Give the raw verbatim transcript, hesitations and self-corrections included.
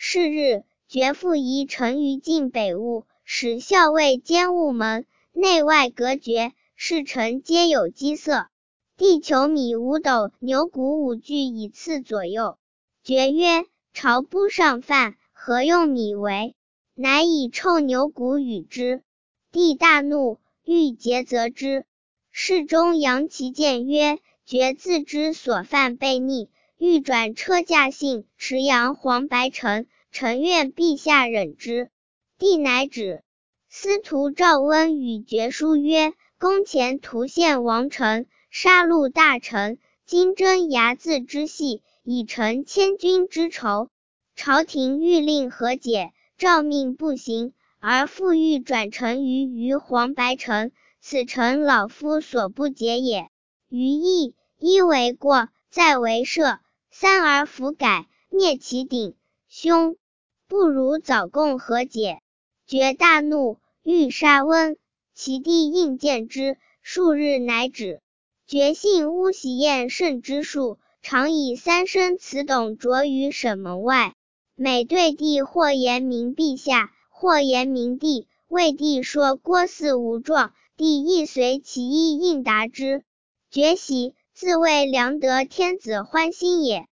是日，决复移城于晋北坞，使校尉监务门，内外隔绝，侍臣皆有饥色。地求米五斗，牛谷五具以次左右。决曰：朝不上饭，何用米为？乃以臭牛骨与之。帝大怒，欲诘责之。侍中杨其谏曰：决自知所犯悖逆，欲转车驾幸池阳黄白臣，臣愿陛下忍之。帝乃止。司徒赵温与决书曰：宫前屠陷王臣，杀戮大臣，今征睚眦之隙，以成千军之仇。朝廷欲令和解，诏命不行，而复欲转臣于于黄白臣，此臣老夫所不解也。于义，一为过，再为赦，三而弗改，灭其鼎，凶，不如早共和解。决大怒，欲杀温，其弟应见之，数日乃止。决信巫喜宴甚之术，常以三生此董着于审门外，每对帝或言明陛下，或言明帝，为帝说郭汜无状，帝亦随其意应答之。决喜，自谓良得天子欢心也。